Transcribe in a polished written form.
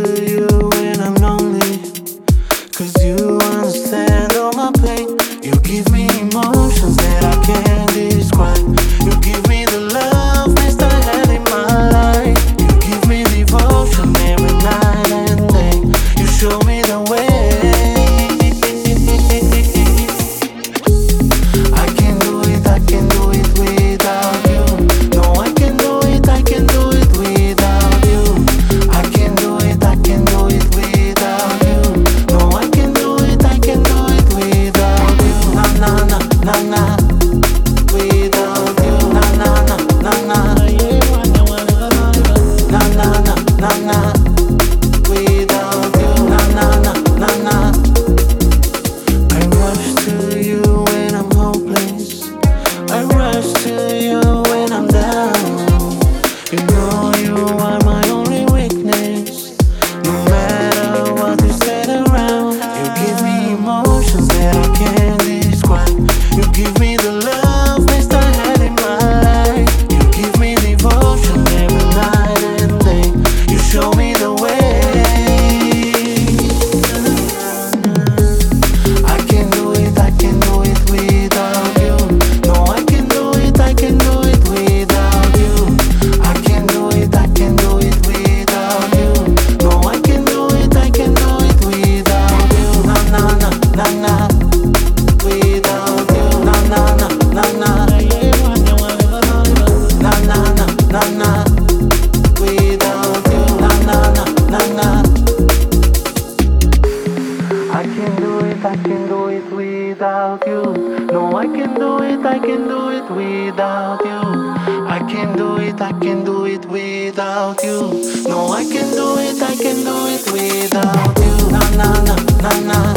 to you when I'm lonely, 'cause you understand all my pain. You give me emotions that I can't describe. You give me the love best I had in my life. You give me devotion every night and day. You show me the way. I can do it, I can do it without you. No, I can do it, I can do it without you. I can do it, I can do it without you. No, I can do it, I can do it without you. Na na na na na. Without you, na na na na na. Na na na na na. Without you, na na na na na. I rush to you when I'm hopeless. I rush to you when I'm down. You know you are my only weakness. No matter what you said around, you give me emotions that I can't describe. You give me the love best I had in my life. You give me devotion every night and day. You show me the way. I can do it, I can do it without you. No, I can do it, I can do it without you. I can do it, I can do it without you. No, I can do it, I can do it without you. Na na na na na. Without you, na na na na na. Na na na na na. Without you, na na na na na. I can do it, I can do it without you. No, I can do it, I can do it without you. I can do it, I can do it without you. No, I can do it, I can do it without you. Na na na na na.